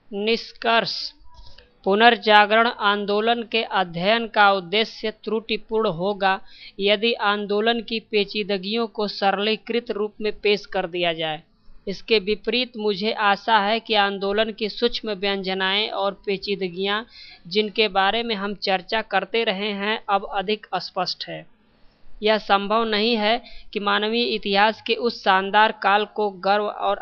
निष्कर्ष। पुनर्जागरण आंदोलन के अध्ययन का उद्देश्य त्रुटिपूर्ण होगा यदि आंदोलन की पेचीदगियों को सरलीकृत रूप में पेश कर दिया जाए। इसके विपरीत मुझे आशा है कि आंदोलन की सूक्ष्म व्यंजनाएं और पेचीदगियां जिनके बारे में हम चर्चा करते रहे हैं अब अधिक स्पष्ट है। यह संभव नहीं है कि मानवीय इतिहास के उस शानदार काल को गर्व और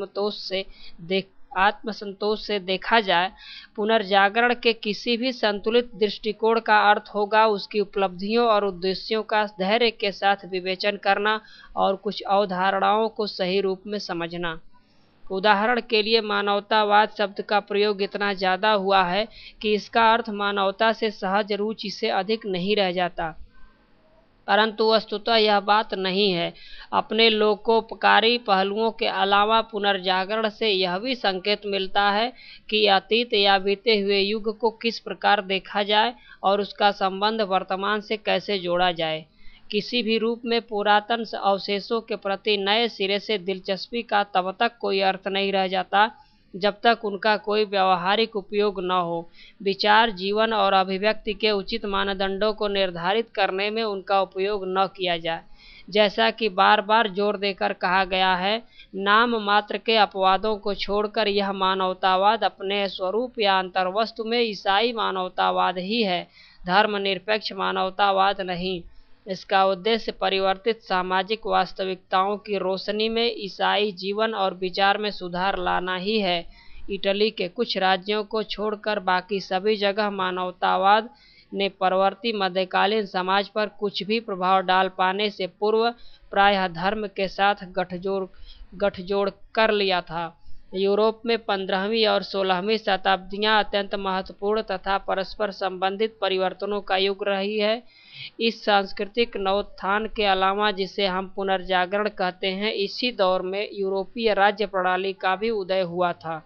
आत्मसंतोष से देखा जाए। पुनर्जागरण के किसी भी संतुलित दृष्टिकोण का अर्थ होगा उसकी उपलब्धियों और उद्देश्यों का धैर्य के साथ विवेचन करना और कुछ अवधारणाओं को सही रूप में समझना। उदाहरण के लिए मानवतावाद शब्द का प्रयोग इतना ज़्यादा हुआ है कि इसका अर्थ मानवता से सहज रुचि से अधिक नहीं रह जाता, परंतु वस्तुतः यह बात नहीं है। अपने लोकोपकारी पहलुओं के अलावा पुनर्जागरण से यह भी संकेत मिलता है कि अतीत या बीते हुए युग को किस प्रकार देखा जाए और उसका संबंध वर्तमान से कैसे जोड़ा जाए। किसी भी रूप में पुरातन अवशेषों के प्रति नए सिरे से दिलचस्पी का तब तक कोई अर्थ नहीं रह जाता जब तक उनका कोई व्यावहारिक उपयोग न हो। विचार, जीवन और अभिव्यक्ति के उचित मानदंडों को निर्धारित करने में उनका उपयोग न किया जाए। जैसा कि बार बार जोर देकर कहा गया है, नाम मात्र के अपवादों को छोड़कर यह मानवतावाद अपने स्वरूप या अंतर्वस्तु में ईसाई मानवतावाद ही है, धर्मनिरपेक्ष मानवतावाद नहीं। इसका उद्देश्य परिवर्तित सामाजिक वास्तविकताओं की रोशनी में ईसाई जीवन और विचार में सुधार लाना ही है। इटली के कुछ राज्यों को छोड़कर बाकी सभी जगह मानवतावाद ने परवर्ती मध्यकालीन समाज पर कुछ भी प्रभाव डाल पाने से पूर्व प्रायः धर्म के साथ गठजोड़ कर लिया था। यूरोप में 15वीं और 16वीं शताब्दियां अत्यंत महत्वपूर्ण तथा परस्पर संबंधित परिवर्तनों का युग रही है। इस सांस्कृतिक नवोत्थान के अलावा जिसे हम पुनर्जागरण कहते हैं, इसी दौर में यूरोपीय राज्य प्रणाली का भी उदय हुआ था।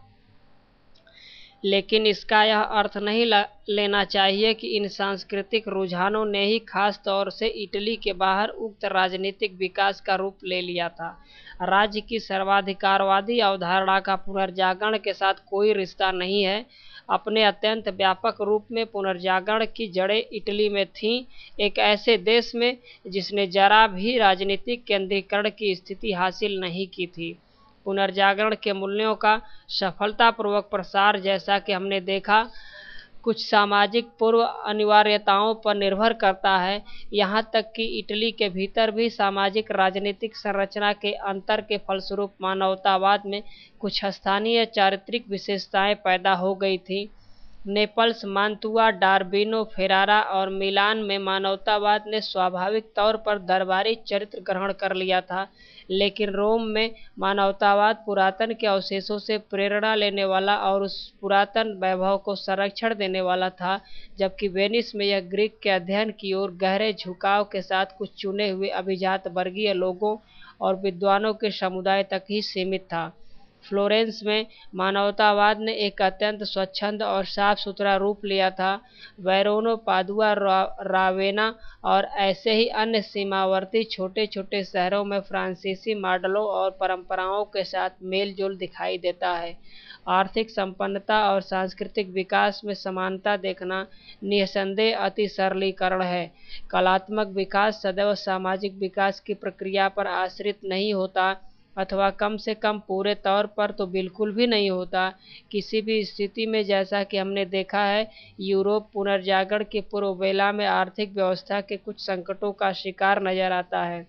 लेकिन इसका यह अर्थ नहीं लेना चाहिए कि इन सांस्कृतिक रुझानों ने ही खास तौर से इटली के बाहर उक्त राजनीतिक विकास का रूप ले लिया था। राज्य की सर्वाधिकारवादी अवधारणा का पुनर्जागरण के साथ कोई रिश्ता नहीं है। अपने अत्यंत व्यापक रूप में पुनर्जागरण की जड़ें इटली में थीं, एक ऐसे देश में जिसने जरा भी राजनीतिक केंद्रीकरण की स्थिति हासिल नहीं की थी। पुनर्जागरण के मूल्यों का सफलतापूर्वक प्रसार, जैसा कि हमने देखा, कुछ सामाजिक पूर्व अनिवार्यताओं पर निर्भर करता है। यहाँ तक कि इटली के भीतर भी सामाजिक राजनीतिक संरचना के अंतर के फलस्वरूप मानवतावाद में कुछ स्थानीय चारित्रिक विशेषताएं पैदा हो गई थी। नेपल्स, मांतुआ, डार्बिनो, फेरारा और मिलान में मानवतावाद ने स्वाभाविक तौर पर दरबारी चरित्र ग्रहण कर लिया था, लेकिन रोम में मानवतावाद पुरातन के अवशेषों से प्रेरणा लेने वाला और उस पुरातन वैभव को संरक्षण देने वाला था, जबकि वेनिस में यह ग्रीक के अध्ययन की ओर गहरे झुकाव के साथ कुछ चुने हुए अभिजात वर्गीय लोगों और विद्वानों के समुदाय तक ही सीमित था। फ्लोरेंस में मानवतावाद ने एक अत्यंत स्वच्छंद और साफ सुथरा रूप लिया था। वेरोना, पादुआ, रावेना और ऐसे ही अन्य सीमावर्ती छोटे छोटे शहरों में फ्रांसीसी मॉडलों और परंपराओं के साथ मेलजोल दिखाई देता है। आर्थिक संपन्नता और सांस्कृतिक विकास में समानता देखना निस्संदेह अति सरलीकरण है। कलात्मक विकास सदैव सामाजिक विकास की प्रक्रिया पर आश्रित नहीं होता, अथवा कम से कम पूरे तौर पर तो बिल्कुल भी नहीं होता। किसी भी स्थिति में, जैसा कि हमने देखा है, यूरोप पुनर्जागरण के पूर्व बेला में आर्थिक व्यवस्था के कुछ संकटों का शिकार नजर आता है।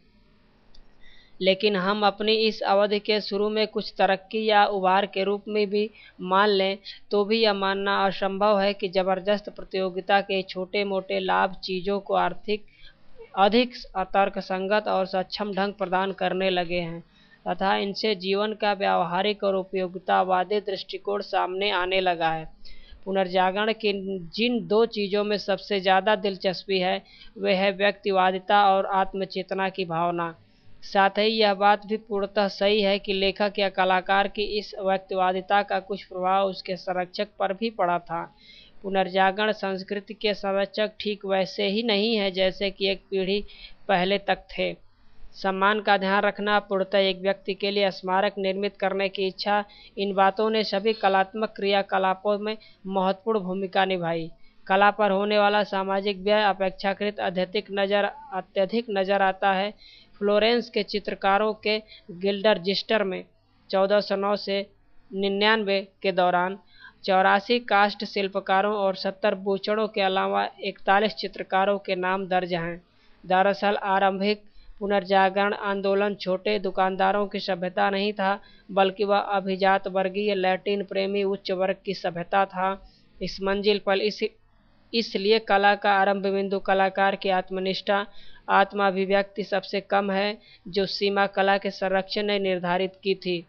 लेकिन हम अपनी इस अवधि के शुरू में कुछ तरक्की या उभार के रूप में भी मान लें तो भी यह मानना असंभव है कि जबरदस्त प्रतियोगिता के छोटे मोटे लाभ चीज़ों को अधिक तर्कसंगत और सक्षम ढंग प्रदान करने लगे हैं तथा इनसे जीवन का व्यावहारिक और उपयोगितावादी दृष्टिकोण सामने आने लगा है। पुनर्जागरण की जिन दो चीज़ों में सबसे ज़्यादा दिलचस्पी है वे है व्यक्तिवादिता और आत्मचेतना की भावना। साथ ही यह बात भी पूर्णतः सही है कि लेखक या कलाकार की इस व्यक्तिवादिता का कुछ प्रभाव उसके संरक्षक पर भी पड़ा था। पुनर्जागरण संस्कृति के संरक्षक ठीक वैसे ही नहीं है जैसे कि एक पीढ़ी पहले तक थे। सम्मान का ध्यान रखना, पूर्णतः एक व्यक्ति के लिए स्मारक निर्मित करने की इच्छा, इन बातों ने सभी कलात्मक क्रियाकलापों में महत्वपूर्ण भूमिका निभाई। कला पर होने वाला सामाजिक व्यय अपेक्षाकृत अत्यधिक नजर आता है। फ्लोरेंस के चित्रकारों के गिल्डर जिस्टर में 1409 से 99 के दौरान 84 काष्ठ शिल्पकारों और 70 बूचड़ों के अलावा 41 चित्रकारों के नाम दर्ज हैं। दरअसल आरंभिक पुनर्जागरण आंदोलन छोटे दुकानदारों की सभ्यता नहीं था, बल्कि वह अभिजात वर्गीय लैटिन प्रेमी उच्च वर्ग की सभ्यता था। इस मंजिल पर इसलिए कला का आरंभ बिंदु कलाकार की आत्मनिष्ठा, आत्माभिव्यक्ति सबसे कम है, जो सीमा कला के संरक्षक ने निर्धारित की थी।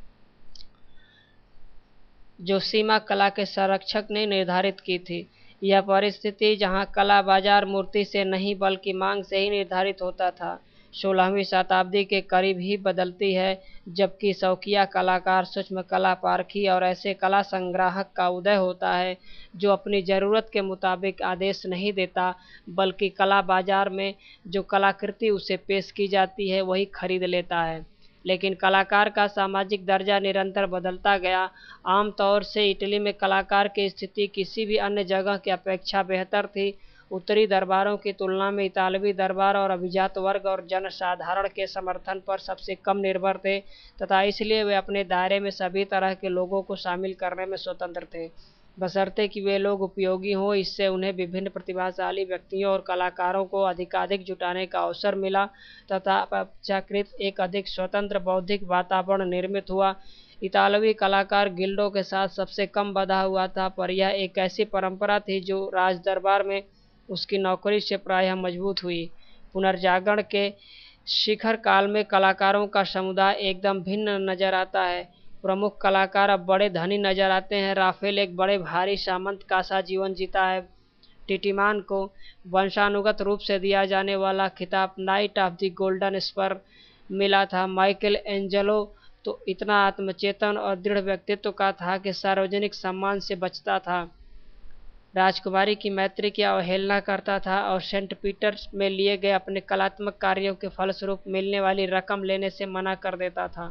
यह परिस्थिति जहां कला बाजार मूर्ति से नहीं बल्कि मांग से ही निर्धारित होता था, 16वीं शताब्दी के करीब ही बदलती है, जबकि शौकिया कलाकार, सूक्ष्म कला पारखी और ऐसे कला संग्राहक का उदय होता है जो अपनी ज़रूरत के मुताबिक आदेश नहीं देता, बल्कि कला बाजार में जो कलाकृति उसे पेश की जाती है वही खरीद लेता है। लेकिन कलाकार का सामाजिक दर्जा निरंतर बदलता गया। आमतौर से इटली में कलाकार की स्थिति किसी भी अन्य जगह की अपेक्षा बेहतर थी। उत्तरी दरबारों की तुलना में इतालवी दरबार और अभिजात वर्ग और जनसाधारण के समर्थन पर सबसे कम निर्भर थे, तथा इसलिए वे अपने दायरे में सभी तरह के लोगों को शामिल करने में स्वतंत्र थे, बशर्ते कि वे लोग उपयोगी हों। इससे उन्हें विभिन्न प्रतिभाशाली व्यक्तियों और कलाकारों को अधिकाधिक जुटाने का अवसर मिला तथा अपेक्षाकृत एक अधिक स्वतंत्र बौद्धिक वातावरण निर्मित हुआ। इतालवी कलाकार गिल्डों के साथ सबसे कम बंधा हुआ था, पर यह एक ऐसी परंपरा थी जो राज दरबार में उसकी नौकरी से प्रायः मजबूत हुई। पुनर्जागरण के शिखर काल में कलाकारों का समुदाय एकदम भिन्न नजर आता है। प्रमुख कलाकार अब बड़े धनी नजर आते हैं। राफेल एक बड़े भारी सामंत का सा जीवन जीता है। टिटिमान को वंशानुगत रूप से दिया जाने वाला खिताब knight of the golden spur मिला था। माइकल एंजेलो तो इतना आत्मचेतन और दृढ़ व्यक्तित्व का था कि सार्वजनिक सम्मान से बचता था, राजकुमारी की मैत्री की अवहेलना करता था और सेंट पीटर्स में लिए गए अपने कलात्मक कार्यों के फलस्वरूप मिलने वाली रकम लेने से मना कर देता था।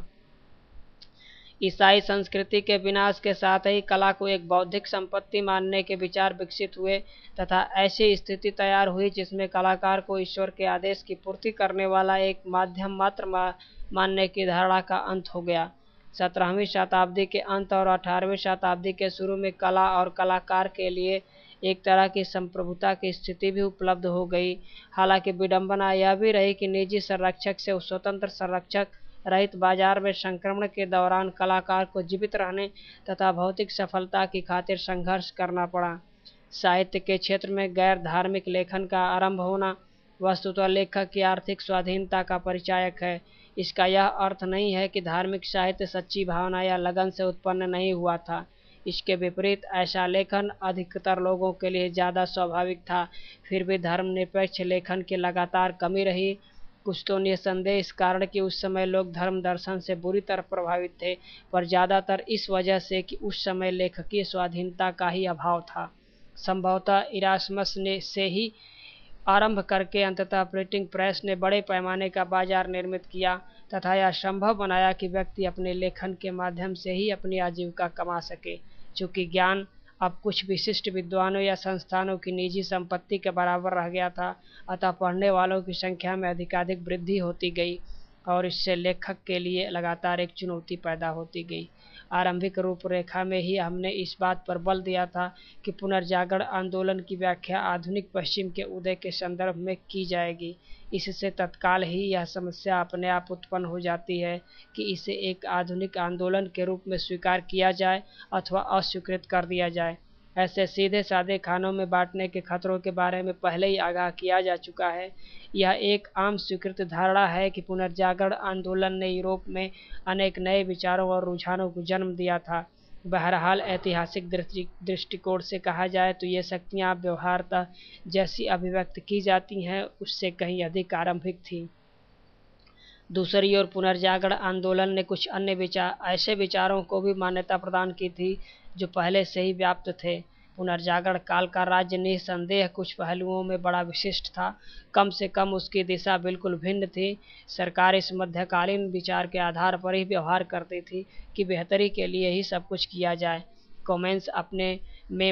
ईसाई संस्कृति के विनाश के साथ ही कला को एक बौद्धिक संपत्ति मानने के विचार विकसित हुए तथा ऐसी स्थिति तैयार हुई जिसमें कलाकार को ईश्वर के आदेश की पूर्ति करने वाला एक माध्यम मात्र मानने की धारणा का अंत हो गया। 17वीं शताब्दी के अंत और 18वीं शताब्दी के शुरू में कला और कलाकार के लिए एक तरह की संप्रभुता की स्थिति भी उपलब्ध हो गई। हालांकि विडंबना यह भी रही कि निजी संरक्षक से स्वतंत्र संरक्षक रहित बाजार में संक्रमण के दौरान कलाकार को जीवित रहने तथा भौतिक सफलता की खातिर संघर्ष करना पड़ा। साहित्य के क्षेत्र में गैर धार्मिक लेखन का आरंभ होना वस्तुतः लेखक की आर्थिक स्वाधीनता का परिचायक है। इसका यह अर्थ नहीं है कि धार्मिक साहित्य सच्ची भावना या लगन से उत्पन्न नहीं हुआ था। इसके विपरीत ऐसा लेखन अधिकतर लोगों के लिए ज़्यादा स्वाभाविक था। फिर भी धर्मनिरपेक्ष लेखन की लगातार कमी रही। कुछ तो निसंदेह इस कारण कि उस समय लोग धर्म दर्शन से बुरी तरह प्रभावित थे, पर ज़्यादातर इस वजह से कि उस समय लेखकीय स्वाधीनता का ही अभाव था। संभवतः इरास्मस ने से ही आरंभ करके अंततः प्रिंटिंग प्रेस ने बड़े पैमाने का बाजार निर्मित किया तथा यह संभव बनाया कि व्यक्ति अपने लेखन के माध्यम से ही अपनी आजीविका कमा सके। चूँकि ज्ञान अब कुछ विशिष्ट विद्वानों या संस्थानों की निजी संपत्ति के बराबर रह गया था, अतः पढ़ने वालों की संख्या में अधिकाधिक वृद्धि होती गई और इससे लेखक के लिए लगातार एक चुनौती पैदा होती गई। आरंभिक रूपरेखा में ही हमने इस बात पर बल दिया था कि पुनर्जागरण आंदोलन की व्याख्या आधुनिक पश्चिम के उदय के संदर्भ में की जाएगी। इससे तत्काल ही यह समस्या अपने आप उत्पन्न हो जाती है कि इसे एक आधुनिक आंदोलन के रूप में स्वीकार किया जाए अथवा अस्वीकृत कर दिया जाए। ऐसे सीधे साधे खानों में बांटने के खतरों के बारे में पहले ही आगाह किया जा चुका है। यह एक आम स्वीकृत धारणा है कि पुनर्जागरण आंदोलन ने यूरोप में अनेक नए विचारों और रुझानों को जन्म दिया था। बहरहाल ऐतिहासिक दृष्टिकोण से कहा जाए तो ये शक्तियाँ व्यवहारतः जैसी अभिव्यक्त की जाती हैं उससे कहीं अधिक आरंभिक थी। दूसरी ओर पुनर्जागरण आंदोलन ने कुछ अन्य ऐसे विचारों को भी मान्यता प्रदान की थी जो पहले से ही व्याप्त थे। पुनर्जागरण काल का राज्य निसंदेह कुछ पहलुओं में बड़ा विशिष्ट था। कम से कम उसकी दिशा बिल्कुल भिन्न थी। सरकार इस मध्यकालीन विचार के आधार पर ही व्यवहार करती थी कि बेहतरी के लिए ही सब कुछ किया जाए। कॉमेंस अपने में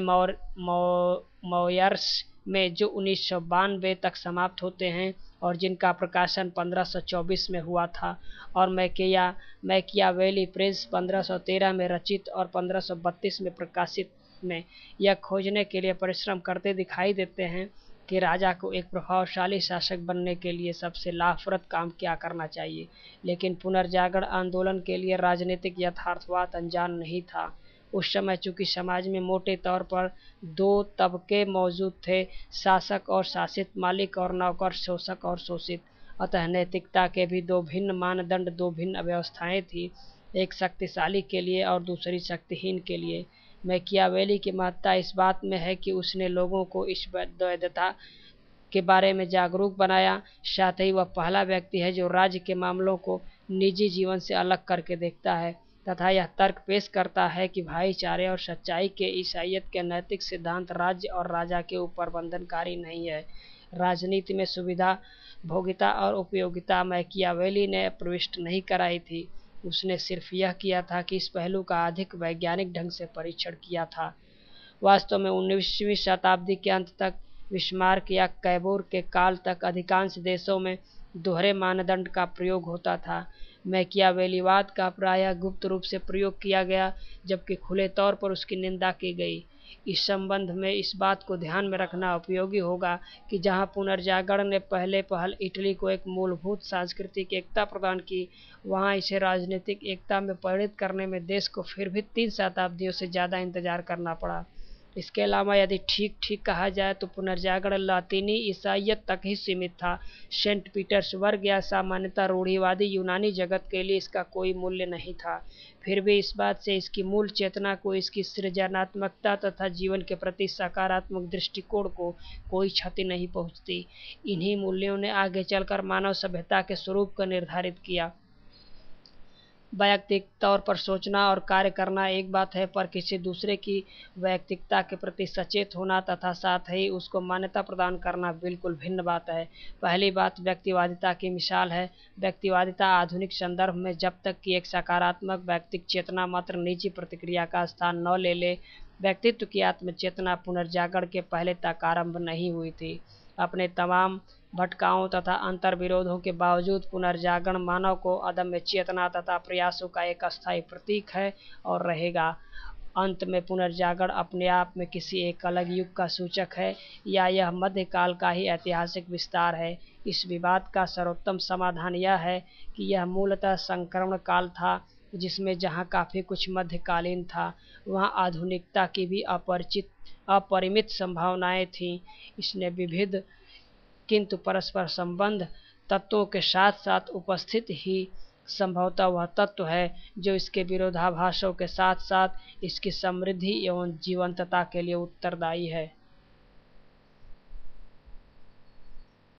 मॉयर्स में जो 1992 तक समाप्त होते हैं और जिनका प्रकाशन 1524 में हुआ था, और मैकियावेली प्रिंस 1513 में रचित और 1532 में प्रकाशित में यह खोजने के लिए परिश्रम करते दिखाई देते हैं कि राजा को एक प्रभावशाली शासक बनने के लिए सबसे लाभप्रद काम क्या करना चाहिए। लेकिन पुनर्जागरण आंदोलन के लिए राजनीतिक यथार्थवाद अनजान नहीं था। उस समय चूंकि समाज में मोटे तौर पर दो तबके मौजूद थे, शासक और शासित, मालिक और नौकर, शोषक और शोषित, अतः नैतिकता के भी दो भिन्न मानदंड, दो भिन्न व्यवस्थाएं थी, एक शक्तिशाली के लिए और दूसरी शक्तिहीन के लिए। मैकियावेली की महत्ता इस बात में है कि उसने लोगों को इस द्वैधता के बारे में जागरूक बनाया। साथ ही वह पहला व्यक्ति है जो राज्य के मामलों को निजी जीवन से अलग करके देखता है तथा यह तर्क पेश करता है कि भाईचारे और सच्चाई के ईसाइयत के नैतिक सिद्धांत राज्य और राजा के ऊपर बंधनकारी नहीं है। राजनीति में सुविधा भोगिता और उपयोगिता मैकियावेली ने प्रविष्ट नहीं कराई थी। उसने सिर्फ यह किया था कि इस पहलू का अधिक वैज्ञानिक ढंग से परीक्षण किया था। वास्तव में 19वीं शताब्दी के अंत तक, बिस्मार्क या कैबोर के काल तक अधिकांश देशों में दोहरे मानदंड का प्रयोग होता था। मैकियावेलीवाद का प्रायः गुप्त रूप से प्रयोग किया गया, जबकि खुले तौर पर उसकी निंदा की गई। इस संबंध में इस बात को ध्यान में रखना उपयोगी होगा कि जहां पुनर्जागरण ने पहले पहल इटली को एक मूलभूत सांस्कृतिक एकता प्रदान की, वहां इसे राजनीतिक एकता में परिणत करने में देश को फिर भी 3 शताब्दियों से ज़्यादा इंतजार करना पड़ा। इसके अलावा यदि ठीक कहा जाए तो पुनर्जागरण लातीनी ईसाइयत तक ही सीमित था। सेंट पीटर्सबर्ग या सामान्यतः रूढ़िवादी यूनानी जगत के लिए इसका कोई मूल्य नहीं था। फिर भी इस बात से इसकी मूल चेतना को, इसकी सृजनात्मकता तथा जीवन के प्रति सकारात्मक दृष्टिकोण को कोई क्षति नहीं पहुंचती। इन्हीं मूल्यों ने आगे चलकर मानव सभ्यता के स्वरूप को निर्धारित किया। वैयक्तिक तौर पर सोचना और कार्य करना एक बात है, पर किसी दूसरे की वैयक्तिकता के प्रति सचेत होना तथा साथ ही उसको मान्यता प्रदान करना बिल्कुल भिन्न बात है। पहली बात व्यक्तिवादिता की मिसाल है। व्यक्तिवादिता आधुनिक संदर्भ में जब तक कि एक सकारात्मक व्यक्तिक चेतना मात्र निजी प्रतिक्रिया का स्थान न ले ले, व्यक्तित्व की आत्मचेतना पुनर्जागरण के पहले तक आरंभ नहीं हुई थी। अपने तमाम भटकाओं तथा अंतर्विरोधों के बावजूद पुनर्जागरण मानव को अदम्य चेतना तथा प्रयासों का एक अस्थायी प्रतीक है और रहेगा। अंत में पुनर्जागरण अपने आप में किसी एक अलग युग का सूचक है या यह मध्यकाल का ही ऐतिहासिक विस्तार है। इस विवाद का सर्वोत्तम समाधान यह है कि यह मूलतः संक्रमण काल था, जिसमें जहाँ काफी कुछ मध्यकालीन था, वहाँ आधुनिकता की भी अपरिमित संभावनाएं थीं। इसने विविध किंतु परस्पर संबंध तत्वों के साथ साथ उपस्थित ही संभवतः वह तत्व है जो इसके विरोधाभासों के साथ साथ इसकी समृद्धि एवं जीवंतता के लिए उत्तरदायी है।